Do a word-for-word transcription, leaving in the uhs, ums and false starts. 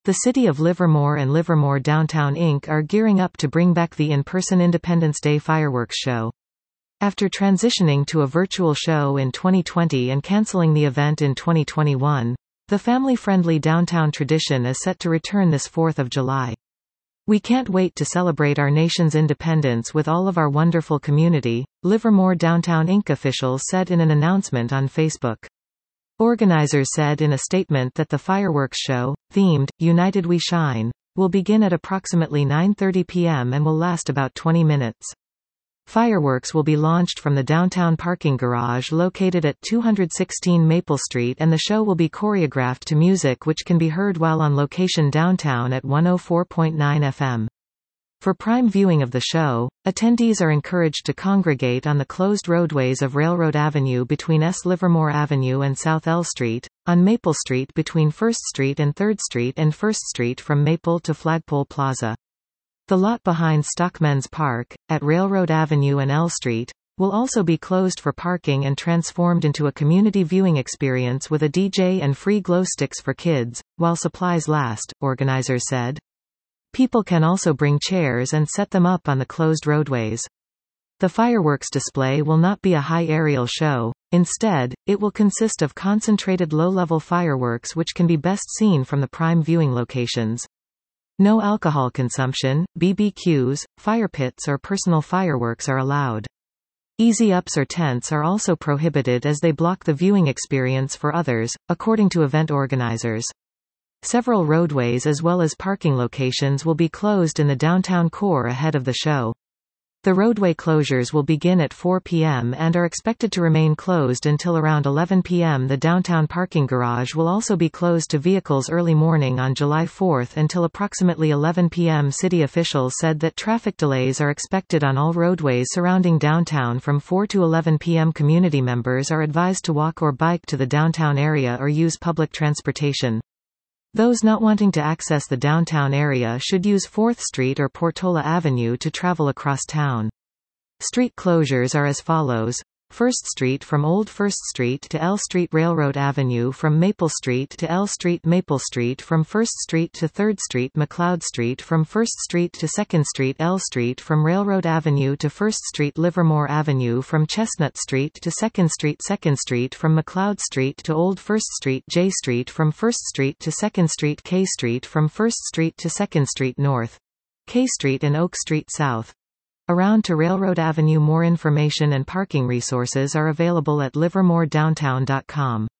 The City of Livermore and Livermore Downtown Incorporated are gearing up to bring back the in-person Independence Day fireworks show. After transitioning to a virtual show in twenty twenty and cancelling the event in twenty twenty-one, the family-friendly downtown tradition is set to return this fourth of July. "We can't wait to celebrate our nation's independence with all of our wonderful community," Livermore Downtown Incorporated officials said in an announcement on Facebook. Organizers said in a statement that the fireworks show, themed, "United We Shine," will begin at approximately nine thirty p m and will last about twenty minutes. Fireworks will be launched from the downtown parking garage located at two sixteen Maple Street, and the show will be choreographed to music which can be heard while on location downtown at one oh four point nine F M. For prime viewing of the show, attendees are encouraged to congregate on the closed roadways of Railroad Avenue between S. Livermore Avenue and South L Street, on Maple Street between First Street and Third Street, and First Street from Maple to Flagpole Plaza. The lot behind Stockmen's Park, at Railroad Avenue and L Street, will also be closed for parking and transformed into a community viewing experience with a D J and free glow sticks for kids, while supplies last, organizers said. People can also bring chairs and set them up on the closed roadways. The fireworks display will not be a high aerial show. Instead, it will consist of concentrated low-level fireworks which can be best seen from the prime viewing locations. No alcohol consumption, B B Qs, fire pits or personal fireworks are allowed. Easy-ups or tents are also prohibited as they block the viewing experience for others, according to event organizers. Several roadways as well as parking locations will be closed in the downtown core ahead of the show. The roadway closures will begin at four p m and are expected to remain closed until around eleven p m The downtown parking garage will also be closed to vehicles early morning on July fourth until approximately eleven p m City officials said that traffic delays are expected on all roadways surrounding downtown from four to eleven p m Community members are advised to walk or bike to the downtown area or use public transportation. Those not wanting to access the downtown area should use fourth Street or Portola Avenue to travel across town. Street closures are as follows. First Street from Old First Street to L Street, Railroad Avenue from Maple Street to L Street, Maple Street from First Street to Third Street, McLeod Street from First Street to Second Street, L Street from Railroad Avenue to First Street, Livermore Avenue from Chestnut Street to Second Street, Second Street from McLeod Street to Old First Street, J Street from First Street to Second Street, K Street from First Street to Second Street North, K Street and Oak Street South. Around to Railroad Avenue. More information and parking resources are available at livermore downtown dot com.